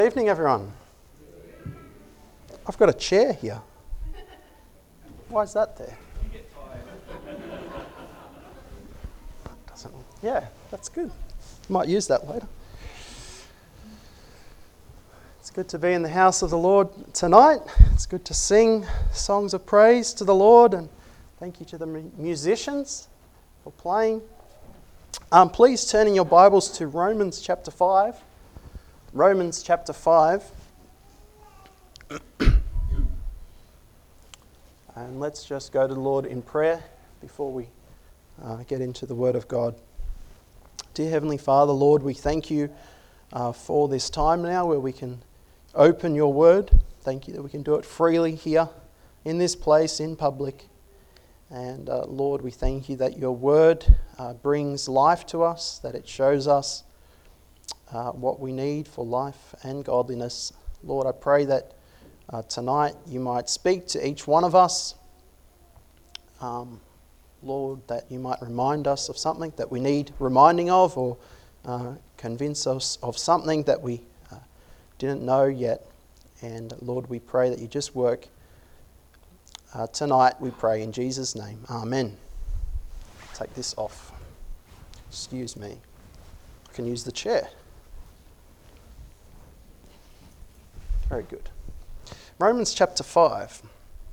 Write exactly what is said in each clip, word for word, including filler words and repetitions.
Good evening, everyone. I've got a chair here. Why is that there? Doesn't, yeah, that's good. Might use that later. It's good to be in the house of the Lord tonight. It's good to sing songs of praise to the Lord, and thank you to the musicians for playing. Um, please turn in your Bibles to Romans chapter five. Romans chapter five. And let's just go to the Lord in prayer before we uh, get into the Word of God. Dear Heavenly Father, Lord, we thank you uh, for this time now where we can open your Word. Thank you that we can do it freely here in this place, in public. And uh, Lord, we thank you that your Word uh, brings life to us, that it shows us uh, what we need for life and godliness. Lord, I pray that uh, tonight you might speak to each one of us. Um, Lord, that you might remind us of something that we need reminding of, or uh, convince us of something that we uh, didn't know yet. And Lord, we pray that you just work uh, tonight, we pray in Jesus' name. Amen. Take this off. Excuse me. I can use the chair. Very good. Romans chapter five.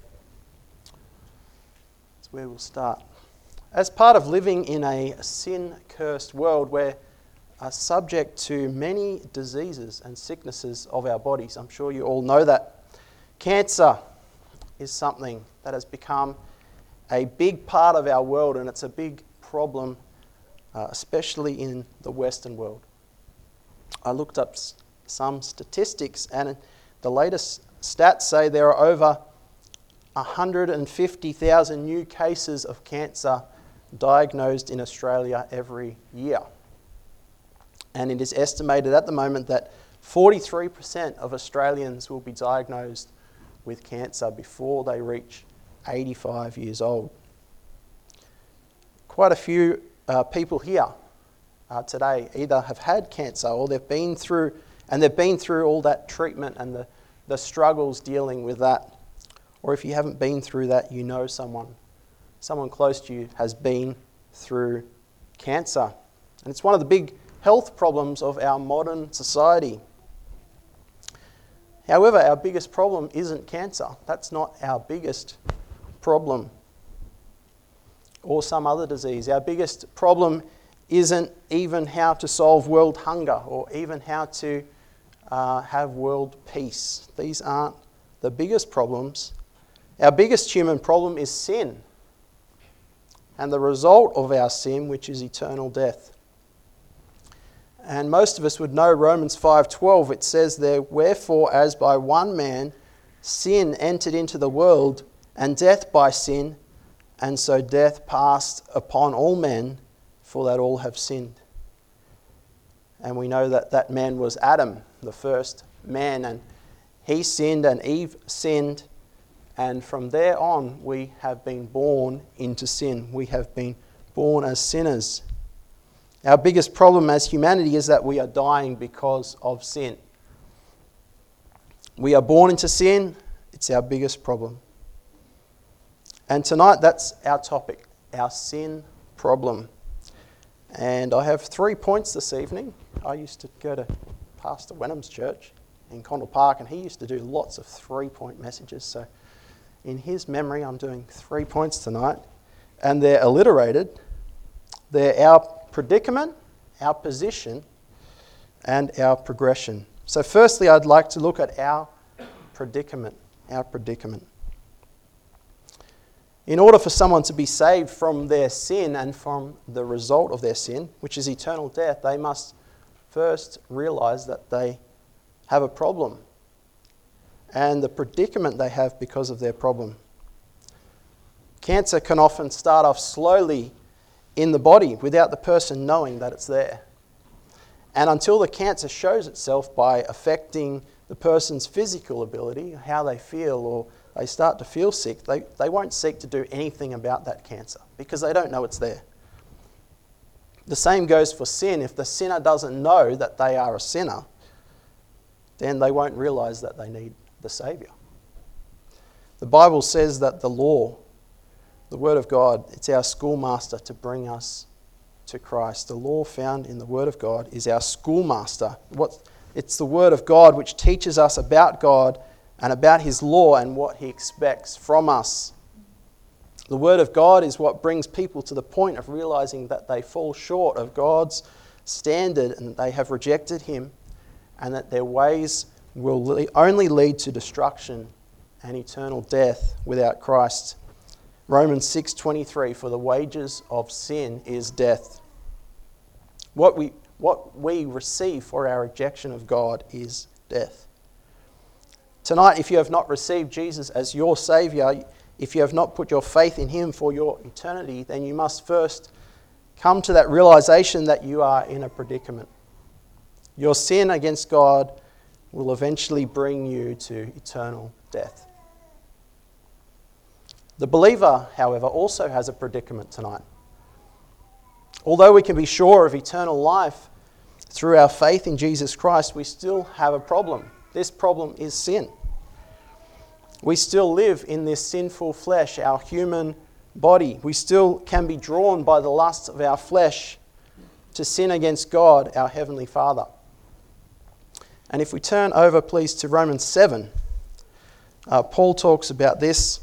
That's where we'll start. As part of living in a sin-cursed world, we're uh, subject to many diseases and sicknesses of our bodies. I'm sure you all know that. Cancer is something that has become a big part of our world, and it's a big problem, uh, especially in the Western world. I looked up s- some statistics, and the latest stats say there are over one hundred fifty thousand new cases of cancer diagnosed in Australia every year. And it is estimated at the moment that forty-three percent of Australians will be diagnosed with cancer before they reach eighty-five years old. Quite a few uh, people here uh, today either have had cancer or they've been through, and they've been through all that treatment and the, the struggles dealing with that. Or if you haven't been through that, you know someone, someone close to you has been through cancer. And it's one of the big health problems of our modern society. However, our biggest problem isn't cancer. That's not our biggest problem. Or some other disease. Our biggest problem isn't even how to solve world hunger or even how to uh, have world peace. These aren't the biggest problems. Our biggest human problem is sin, and the result of our sin, which is eternal death. And most of us would know Romans five twelve. It says there, "Wherefore, as by one man sin entered into the world, and death by sin, and so death passed upon all men, for that all have sinned." And we know that that man was Adam, the first man, and he sinned and Eve sinned. And from there on, we have been born into sin. We have been born as sinners. Our biggest problem as humanity is that we are dying because of sin. We are born into sin. It's our biggest problem. And tonight, that's our topic, our sin problem. And I have three points this evening. I used to go to Pastor Wenham's church in Condell Park, and he used to do lots of three-point messages. So in his memory, I'm doing three points tonight, and they're alliterated. They're our predicament, our position, and our progression. So firstly, I'd like to look at our predicament, our predicament. In order for someone to be saved from their sin and from the result of their sin, which is eternal death, they must first realize that they have a problem and the predicament they have because of their problem. Cancer can often start off slowly in the body without the person knowing that it's there. And until the cancer shows itself by affecting the person's physical ability, how they feel, or they start to feel sick, they, they won't seek to do anything about that cancer because they don't know it's there. The same goes for sin. If the sinner doesn't know that they are a sinner, then they won't realize that they need the Saviour. The Bible says that the law, the Word of God, it's our schoolmaster to bring us to Christ. The law found in the Word of God is our schoolmaster. What, it's the Word of God which teaches us about God and about His law and what He expects from us. The Word of God is what brings people to the point of realizing that they fall short of God's standard and they have rejected Him, and that their ways will le- only lead to destruction and eternal death without Christ. Romans six twenty-three, for the wages of sin is death. What we, what we receive for our rejection of God is death. Tonight, if you have not received Jesus as your Saviour, if you have not put your faith in Him for your eternity, then you must first come to that realization that you are in a predicament. Your sin against God will eventually bring you to eternal death. The believer, however, also has a predicament tonight. Although we can be sure of eternal life through our faith in Jesus Christ, we still have a problem. This problem is sin. We still live in this sinful flesh, our human body. We still can be drawn by the lusts of our flesh to sin against God, our Heavenly Father. And if we turn over, please, to Romans seven, uh, Paul talks about this.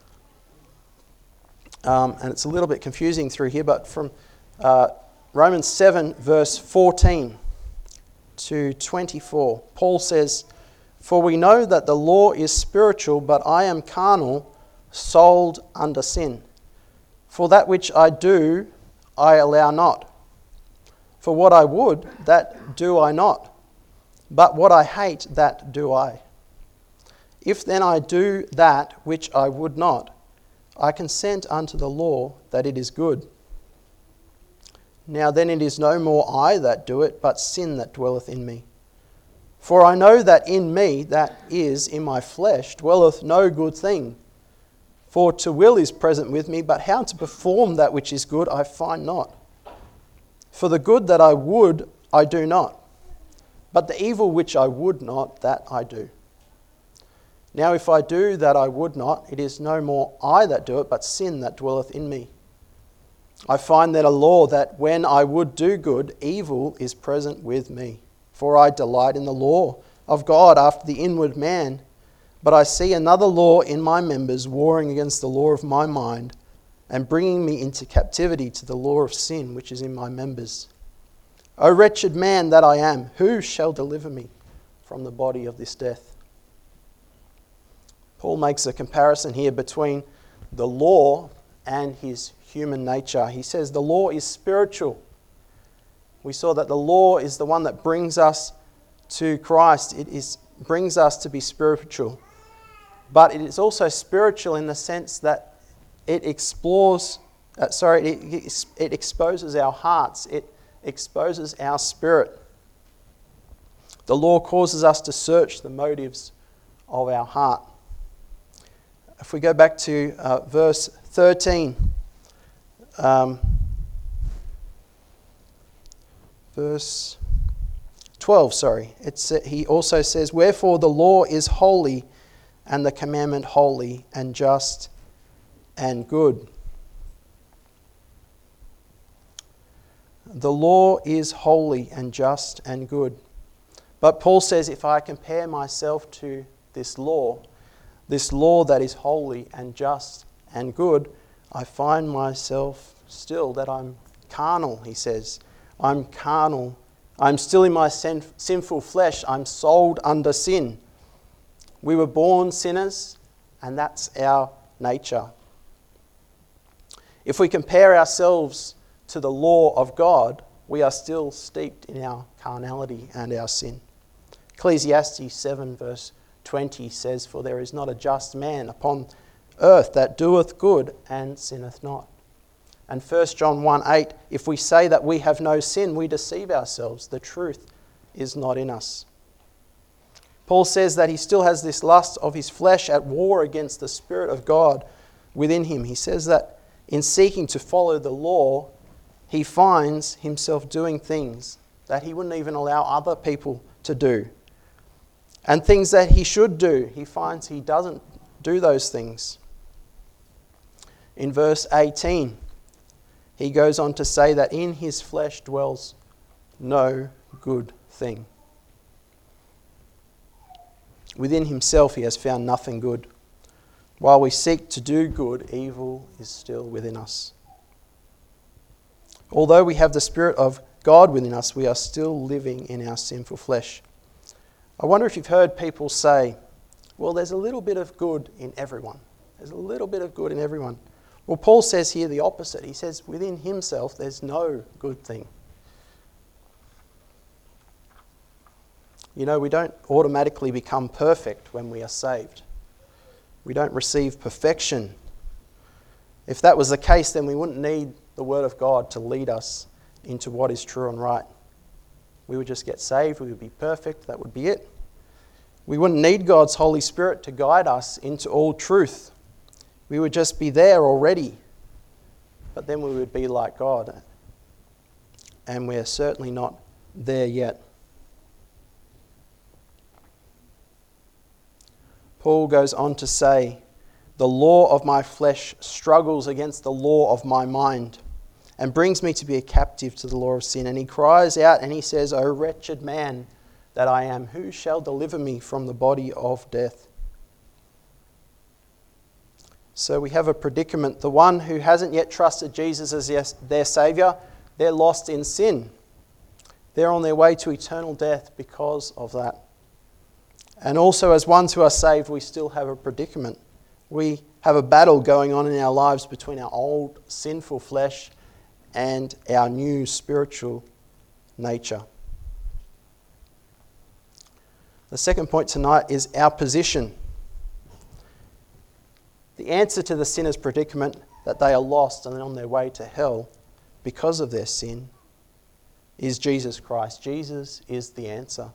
Um, and it's a little bit confusing through here, but from uh, Romans seven, verse fourteen to twenty-four, Paul says, for we know that the law is spiritual, but I am carnal, sold under sin. For that which I do, I allow not. For what I would, that do I not. But what I hate, that do I. If then I do that which I would not, I consent unto the law that it is good. Now then it is no more I that do it, but sin that dwelleth in me. For I know that in me, that is, in my flesh, dwelleth no good thing. For to will is present with me, but how to perform that which is good I find not. For the good that I would, I do not. But the evil which I would not, that I do. Now if I do that I would not, it is no more I that do it, but sin that dwelleth in me. I find that a law that when I would do good, evil is present with me. For I delight in the law of God after the inward man, but I see another law in my members warring against the law of my mind, and bringing me into captivity to the law of sin which is in my members. O wretched man that I am, who shall deliver me from the body of this death? Paul makes a comparison here between the law and his human nature. He says the law is spiritual. We saw that the law is the one that brings us to Christ. It is brings us to be spiritual. But it is also spiritual in the sense that it explores, uh, sorry, it, it exposes our hearts. It exposes our spirit. The law causes us to search the motives of our heart. If we go back to uh, verse thirteen, um, verse twelve, sorry, it's, uh, he also says, wherefore the law is holy, and the commandment holy and just and good. The law is holy and just and good. But Paul says, if I compare myself to this law, this law that is holy and just and good, I find myself still that I'm carnal, he says. I'm carnal. I'm still in my sin, sinful flesh. I'm sold under sin. We were born sinners, and that's our nature. If we compare ourselves to the law of God, we are still steeped in our carnality and our sin. Ecclesiastes seven verse twenty says, for there is not a just man upon earth that doeth good and sinneth not. And First John one eight, if we say that we have no sin, we deceive ourselves. The truth is not in us. Paul says that he still has this lust of his flesh at war against the Spirit of God within him. He says that in seeking to follow the law, he finds himself doing things that he wouldn't even allow other people to do. And things that he should do, he finds he doesn't do those things. In verse eighteen, he goes on to say that in his flesh dwells no good thing. Within himself he has found nothing good. While we seek to do good, evil is still within us. Although we have the Spirit of God within us, we are still living in our sinful flesh. I wonder if you've heard people say, well, there's a little bit of good in everyone. There's a little bit of good in everyone. Well, Paul says here the opposite. He says within himself there's no good thing. You know, we don't automatically become perfect when we are saved. We don't receive perfection. If that was the case, then we wouldn't need the Word of God to lead us into what is true and right. We would just get saved, we would be perfect, that would be it. We wouldn't need God's Holy Spirit to guide us into all truth. We would just be there already. But then we would be like God. And we're certainly not there yet. Paul goes on to say, the law of my flesh struggles against the law of my mind and brings me to be a captive to the law of sin. And he cries out and he says, O wretched man that I am, who shall deliver me from the body of death? So we have a predicament. The one who hasn't yet trusted Jesus as their Saviour, they're lost in sin. They're on their way to eternal death because of that. And also as ones who are saved, we still have a predicament. We have a battle going on in our lives between our old sinful flesh and our new spiritual nature. The second point tonight is our position. The answer to the sinner's predicament, that they are lost and on their way to hell because of their sin, is Jesus Christ. Jesus is the answer.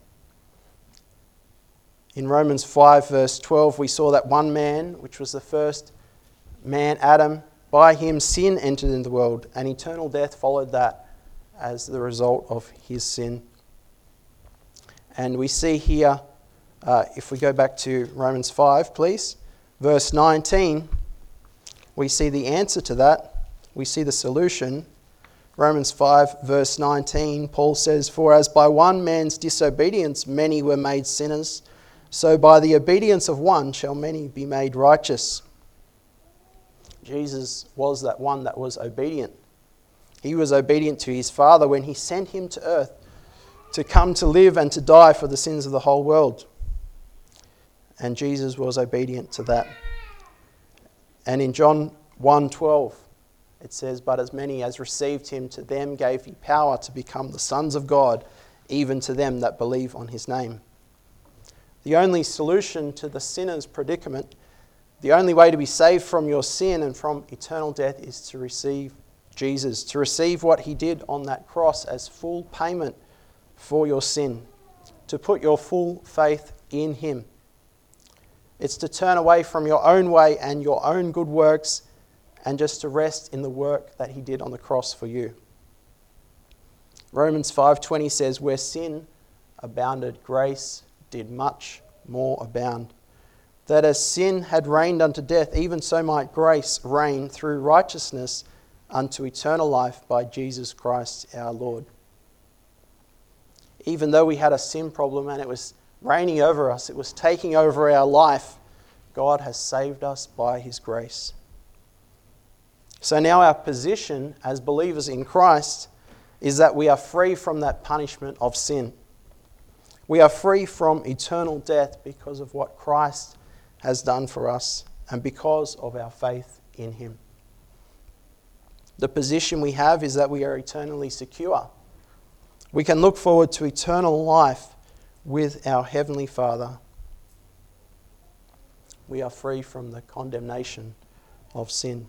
In Romans five verse twelve, we saw that one man, which was the first man, Adam, by him sin entered into the world, and eternal death followed that as the result of his sin. And we see here, uh, if we go back to Romans five, please, verse nineteen, we see the answer to that. We see the solution. Romans five verse nineteen, Paul says, for as by one man's disobedience many were made sinners, so by the obedience of one shall many be made righteous. Jesus was that one that was obedient. He was obedient to his Father when he sent him to earth to come to live and to die for the sins of the whole world. And Jesus was obedient to that. And in John one twelve, it says, but as many as received him, to them gave he power to become the sons of God, even to them that believe on his name. The only solution to the sinner's predicament, the only way to be saved from your sin and from eternal death, is to receive Jesus, to receive what he did on that cross as full payment for your sin, to put your full faith in him. It's to turn away from your own way and your own good works and just to rest in the work that he did on the cross for you. Romans five twenty says, where sin abounded, grace did much more abound. That as sin had reigned unto death, even so might grace reign through righteousness unto eternal life by Jesus Christ our Lord. Even though we had a sin problem and it was reigning over us, it was taking over our life, God has saved us by his grace. So now our position as believers in Christ is that we are free from that punishment of sin. We are free from eternal death because of what Christ has done for us and because of our faith in him. The position we have is that we are eternally secure. We can look forward to eternal life with our Heavenly Father. We are free from the condemnation of sin.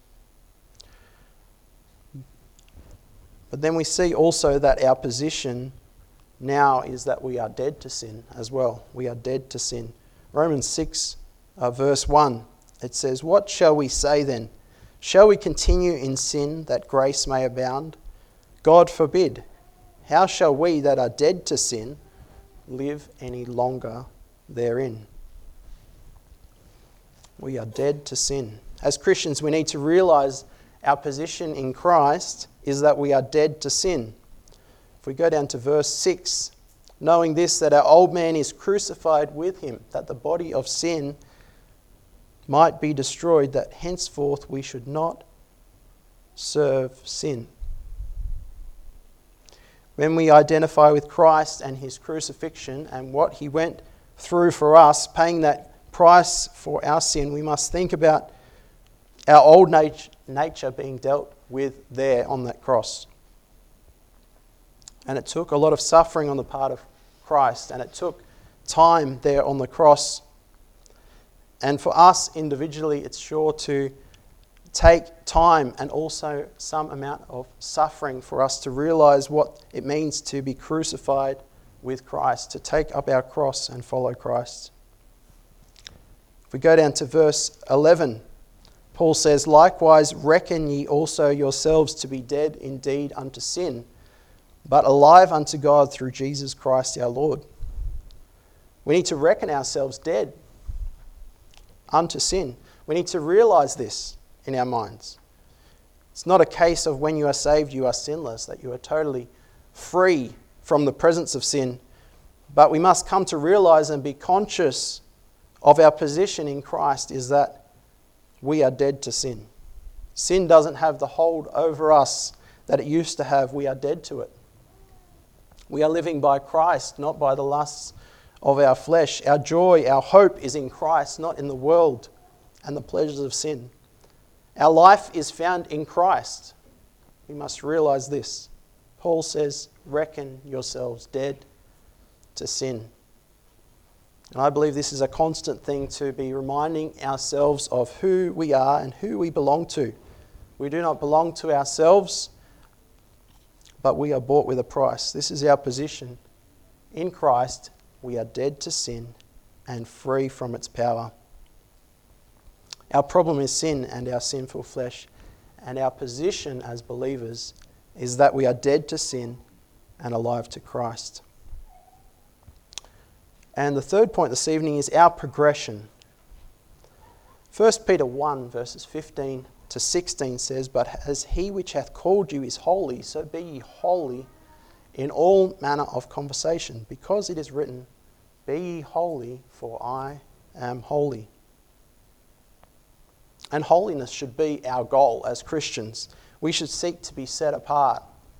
But then we see also that our position now is that we are dead to sin as well. We are dead to sin. Romans six, uh, verse one, it says, what shall we say then? Shall we continue in sin that grace may abound? God forbid. How shall we that are dead to sin live any longer therein. We are dead to sin. As Christians, we need to realize our position in Christ is that we are dead to sin. If we go down to verse six, knowing this, that our old man is crucified with him, that the body of sin might be destroyed, that henceforth we should not serve sin. When we identify with Christ and his crucifixion and what he went through for us, paying that price for our sin, we must think about our old nat- nature being dealt with there on that cross. And it took a lot of suffering on the part of Christ, and it took time there on the cross. And for us individually, it's sure to take time and also some amount of suffering for us to realize what it means to be crucified with Christ, to take up our cross and follow Christ. If we go down to verse eleven, Paul says, likewise reckon ye also yourselves to be dead indeed unto sin, but alive unto God through Jesus Christ our Lord. We need to reckon ourselves dead unto sin. We need to realize this in our minds. It's not a case of when you are saved you are sinless, that you are totally free from the presence of sin, but we must come to realize and be conscious of our position in Christ is that we are dead to sin. Sin doesn't have the hold over us that it used to have. We are dead to it. We are living by Christ, not by the lusts of our flesh. Our joy, our hope is in Christ, not in the world and the pleasures of sin. Our life is found in Christ. We must realize this. Paul says, reckon yourselves dead to sin. And I believe this is a constant thing to be reminding ourselves of who we are and who we belong to. We do not belong to ourselves, but we are bought with a price. This is our position. In Christ, we are dead to sin and free from its power. Our problem is sin and our sinful flesh, and our position as believers is that we are dead to sin and alive to Christ. And the third point this evening is our progression. First Peter one verses fifteen to sixteen says, but as he which hath called you is holy, so be ye holy in all manner of conversation, because it is written, be ye holy, for I am holy. And holiness should be our goal as Christians. We should seek to be set apart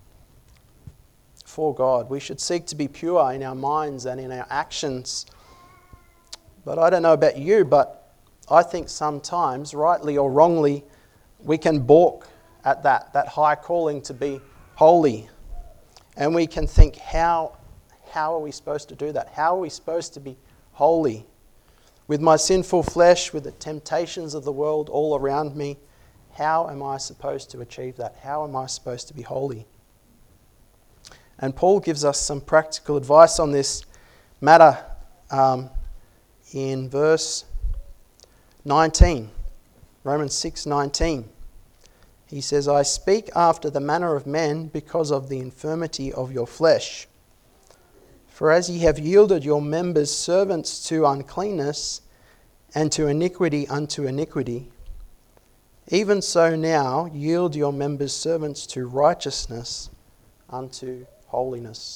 for God. We should seek to be pure in our minds and in our actions. But I don't know about you, but I think sometimes, rightly or wrongly, we can balk at that, that high calling to be holy. And we can think, how, how are we supposed to do that? How are we supposed to be holy? With my sinful flesh, with the temptations of the world all around me, how am I supposed to achieve that? How am I supposed to be holy? And Paul gives us some practical advice on this matter um, in verse nineteen, Romans six nineteen. He says, I speak after the manner of men because of the infirmity of your flesh. For as ye have yielded your members servants to uncleanness, and to iniquity unto iniquity, even so now yield your members servants to righteousness unto holiness.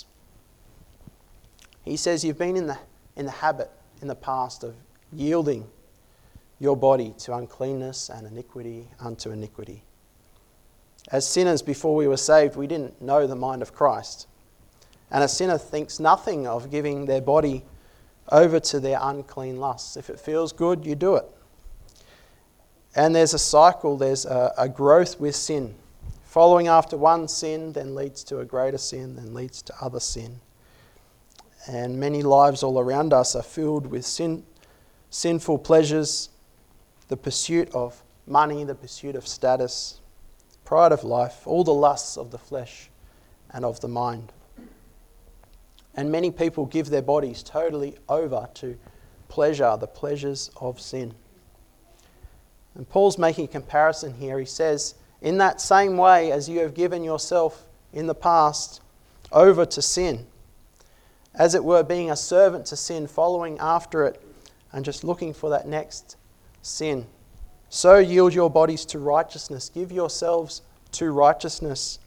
He says you've been in the, in the habit in the past of yielding your body to uncleanness and iniquity unto iniquity. As sinners before we were saved, we didn't know the mind of Christ. And a sinner thinks nothing of giving their body over to their unclean lusts. If it feels good, you do it. And there's a cycle, there's a, a growth with sin. Following after one sin then leads to a greater sin, then leads to other sin. And many lives all around us are filled with sin, sinful pleasures, the pursuit of money, the pursuit of status, pride of life, all the lusts of the flesh and of the mind. And many people give their bodies totally over to pleasure, the pleasures of sin. And Paul's making a comparison here. He says, in that same way as you have given yourself in the past over to sin, as it were, being a servant to sin, following after it, and just looking for that next sin. So yield your bodies to righteousness. Give yourselves to righteousness.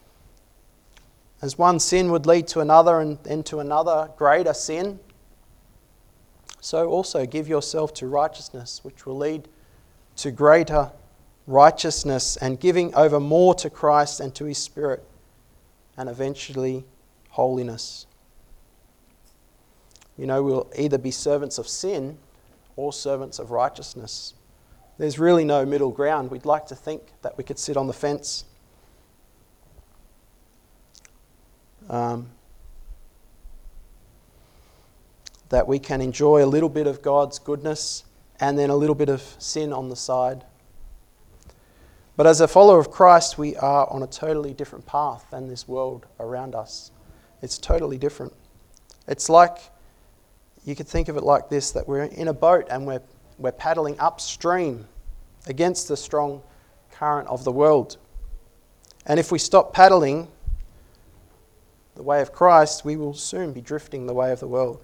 As one sin would lead to another and then to another greater sin, so also give yourself to righteousness, which will lead to greater righteousness and giving over more to Christ and to His Spirit, and eventually holiness. You know, we'll either be servants of sin or servants of righteousness. There's really no middle ground. We'd like to think that we could sit on the fence. Um, that we can enjoy a little bit of God's goodness and then a little bit of sin on the side. But as a follower of Christ, we are on a totally different path than this world around us. It's totally different. It's like, you could think of it like this, that we're in a boat and we're, we're paddling upstream against the strong current of the world. And if we stop paddling the way of Christ, we will soon be drifting the way of the world.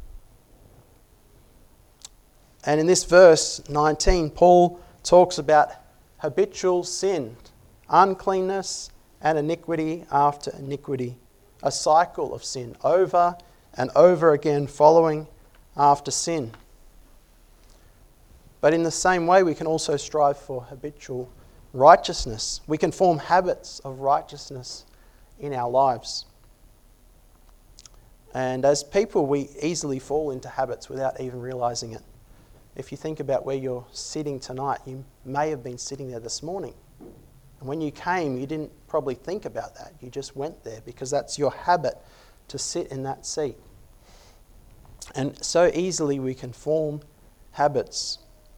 And in this verse nineteen, Paul talks about habitual sin, uncleanness and iniquity after iniquity, a cycle of sin, over and over again following after sin. But in the same way, we can also strive for habitual righteousness. We can form habits of righteousness in our lives. And as people, we easily fall into habits without even realizing it. If you think about where you're sitting tonight, you may have been sitting there this morning. And when you came, you didn't probably think about that. You just went there because that's your habit, to sit in that seat. And so easily we can form habits.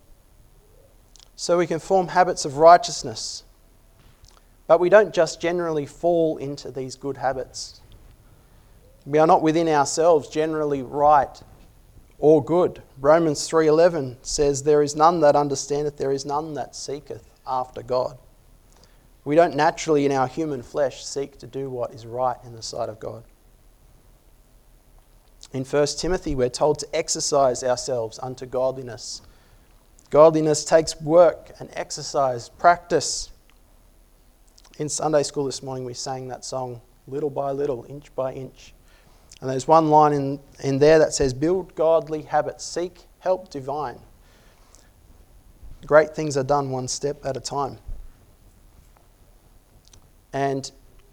So we can form habits of righteousness. But we don't just generally fall into these good habits. We are not within ourselves generally right or good. Romans three eleven says, "There is none that understandeth, there is none that seeketh after God." We don't naturally in our human flesh seek to do what is right in the sight of God. In First Timothy, we're told to exercise ourselves unto godliness. Godliness takes work and exercise, practice. In Sunday school this morning, we sang that song, little by little, inch by inch. And there's one line in, in there that says, "Build godly habits, seek help divine." Great things are done one step at a time. And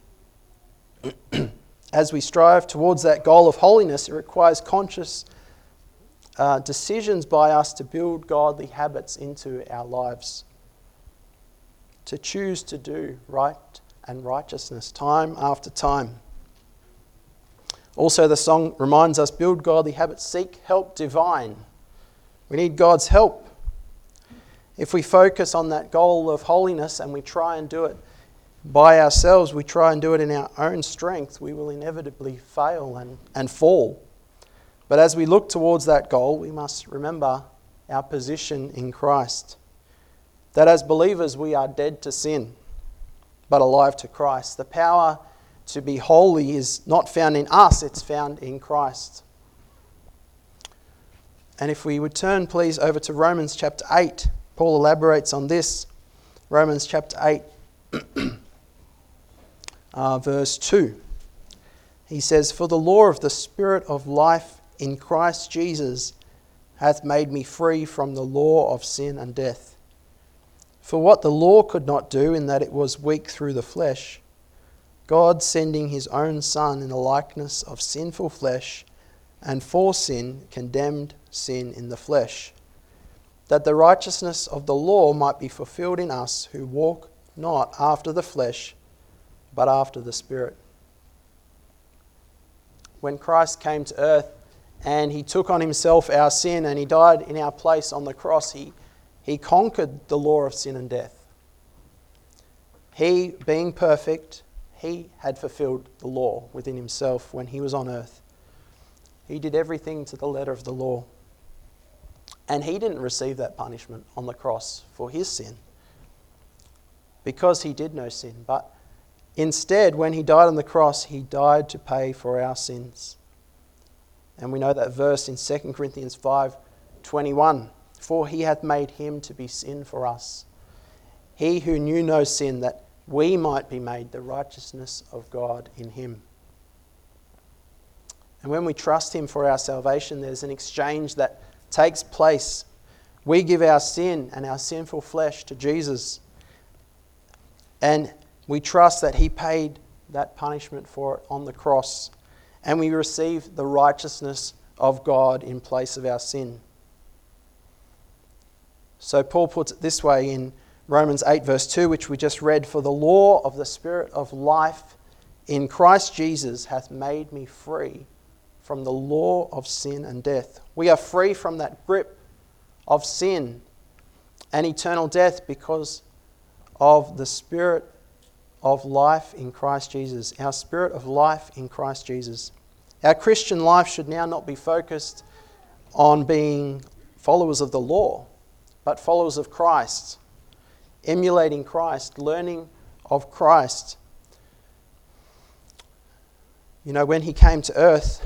as we strive towards that goal of holiness, it requires conscious uh, decisions by us to build godly habits into our lives. To choose to do right and righteousness time after time. Also, the song reminds us, build godly habits, seek help divine. We need God's help. If we focus on that goal of holiness and we try and do it by ourselves, we try and do it in our own strength, we will inevitably fail and, and fall. But as we look towards that goal, we must remember our position in Christ. That as believers, we are dead to sin, but alive to Christ. The power to be holy is not found in us, it's found in Christ. And if we would turn, please, over to Romans chapter eight, Paul elaborates on this. Romans chapter eight, uh, verse two. He says, "For the law of the Spirit of life in Christ Jesus hath made me free from the law of sin and death. For what the law could not do, in that it was weak through the flesh, God sending his own Son in the likeness of sinful flesh, and for sin condemned sin in the flesh, that the righteousness of the law might be fulfilled in us who walk not after the flesh, but after the Spirit." When Christ came to earth and he took on himself our sin and he died in our place on the cross, he, he conquered the law of sin and death. He, being perfect, he had fulfilled the law within himself when he was on earth. He did everything to the letter of the law. And he didn't receive that punishment on the cross for his sin, because he did no sin. But instead, when he died on the cross, he died to pay for our sins. And we know that verse in Second Corinthians five twenty-one. For he hath made him to be sin for us, he who knew no sin, that we might be made the righteousness of God in him. And when we trust him for our salvation, there's an exchange that takes place. We give our sin and our sinful flesh to Jesus, and we trust that he paid that punishment for it on the cross, and we receive the righteousness of God in place of our sin. So Paul puts it this way in Romans eight verse two, which we just read, for the law of the Spirit of life in Christ Jesus hath made me free from the law of sin and death. We are free from that grip of sin and eternal death because of the Spirit of life in Christ Jesus. Our Spirit of life in Christ Jesus. Our Christian life should now not be focused on being followers of the law, but followers of Christ, emulating Christ, learning of Christ. You know, when he came to earth,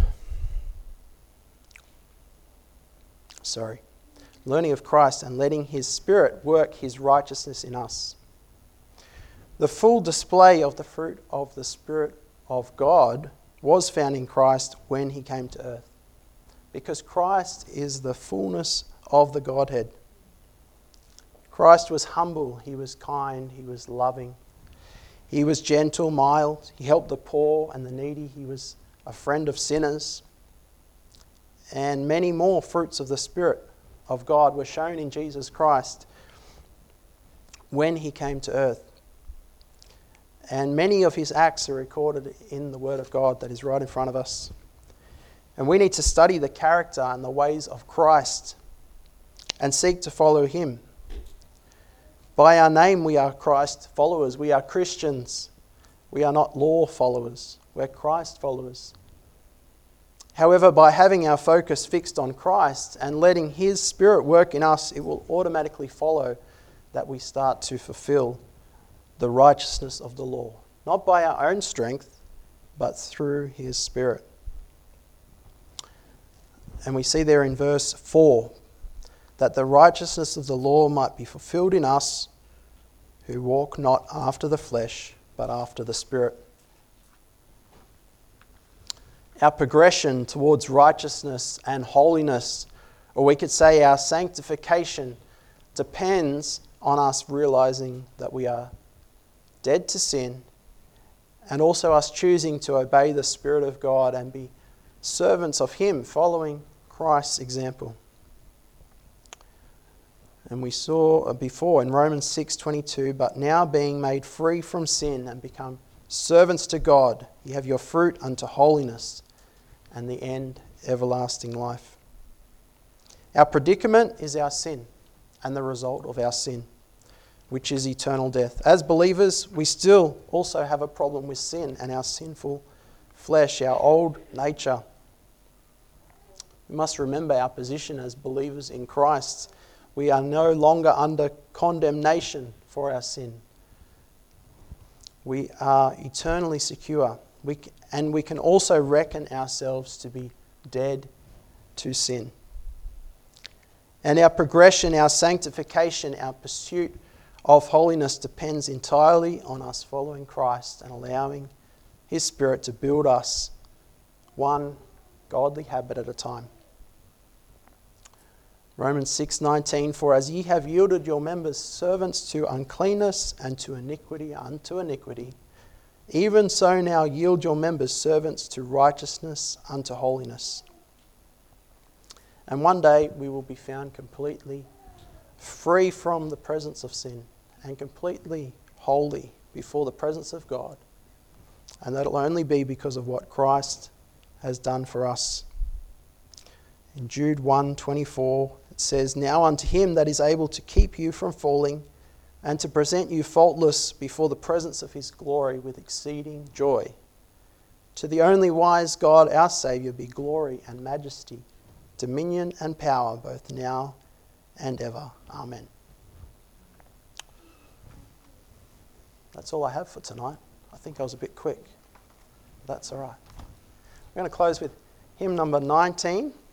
sorry, learning of Christ and letting his Spirit work his righteousness in us. The full display of the fruit of the Spirit of God was found in Christ when he came to earth, because Christ is the fullness of the Godhead. Christ was humble, he was kind, he was loving, he was gentle, mild, he helped the poor and the needy, he was a friend of sinners. And many more fruits of the Spirit of God were shown in Jesus Christ when he came to earth. And many of his acts are recorded in the Word of God that is right in front of us. And we need to study the character and the ways of Christ and seek to follow him. By our name, we are Christ followers. We are Christians. We are not law followers. We're Christ followers. However, by having our focus fixed on Christ and letting his Spirit work in us, it will automatically follow that we start to fulfill the righteousness of the law. Not by our own strength, but through his Spirit. And we see there in verse four, that the righteousness of the law might be fulfilled in us who walk not after the flesh, but after the Spirit. Our progression towards righteousness and holiness, or we could say our sanctification, depends on us realizing that we are dead to sin, and also us choosing to obey the Spirit of God and be servants of him, following Christ's example. And we saw before in Romans six twenty-two, but now being made free from sin and become servants to God, ye have your fruit unto holiness, and the end everlasting life. Our predicament is our sin and the result of our sin, which is eternal death. As believers, we still also have a problem with sin and our sinful flesh, our old nature. We must remember our position as believers in Christ. We are no longer under condemnation for our sin. We are eternally secure. We, and we can also reckon ourselves to be dead to sin. And our progression, our sanctification, our pursuit of holiness depends entirely on us following Christ and allowing his Spirit to build us one godly habit at a time. Romans six nineteen, for as ye have yielded your members servants to uncleanness and to iniquity unto iniquity, even so now yield your members servants to righteousness unto holiness. And one day we will be found completely free from the presence of sin and completely holy before the presence of God. And that'll only be because of what Christ has done for us. In Jude one twenty-four, it says, now unto him that is able to keep you from falling and to present you faultless before the presence of his glory with exceeding joy. To the only wise God, our Saviour, be glory and majesty, dominion and power, both now and ever. Amen. That's all I have for tonight. I think I was a bit quick. That's all right. We're going to close with hymn number nineteen.